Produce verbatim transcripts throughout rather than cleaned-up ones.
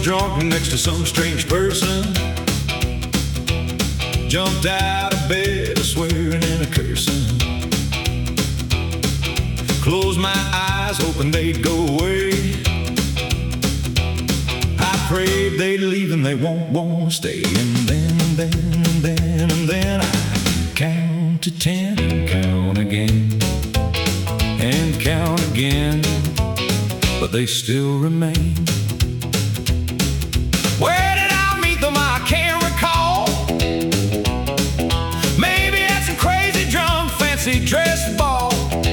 drunk next to some strange person. Jumped out of bed swearing and a cursing. Closed my eyes hoping they'd go away. I prayed they'd leave and they won't, won't stay. And then, and then, and then, and then I count to ten and count again and count again, but they still remain. Where did I meet them? I can't recall. Maybe at some crazy drunk, fancy dress ball.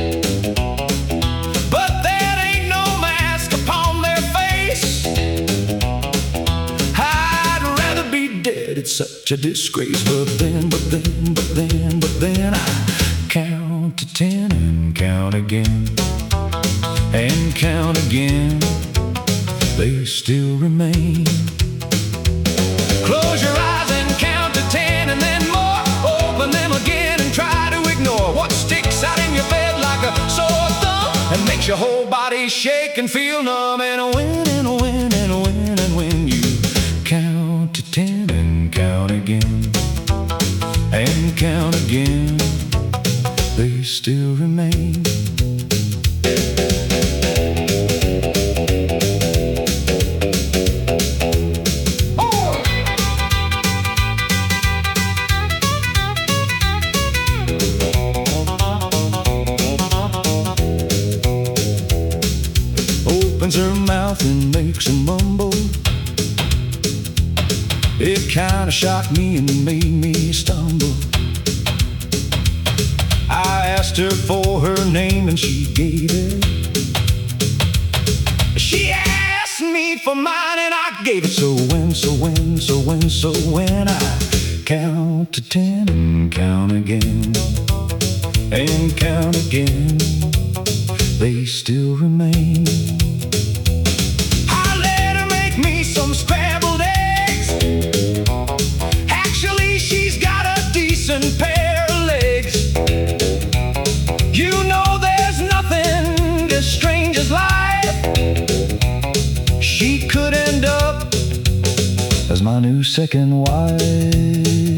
But there ain't no mask upon their face. I'd rather be dead, it's such a disgrace. But then, but then, but then, but then I count to ten and count again and count again, they still remain. Close your eyes and count to ten and then more. Open them again and try to ignore what sticks out in your bed like a sore thumb and makes your whole body shake and feel numb. And when and when and when and when you count to ten and count again and count again, they still remain. Opens her mouth and makes a mumble. It kinda shocked me and made me stumble. I asked her for her name and she gave it. She asked me for mine and I gave it. So when, so when, so when, so when I count to ten and count again and count again, they still remain. I let her make me some scrambled eggs. Actually, she's got a decent pair of legs. You know there's nothing as strange as life. She could end up as my new second wife.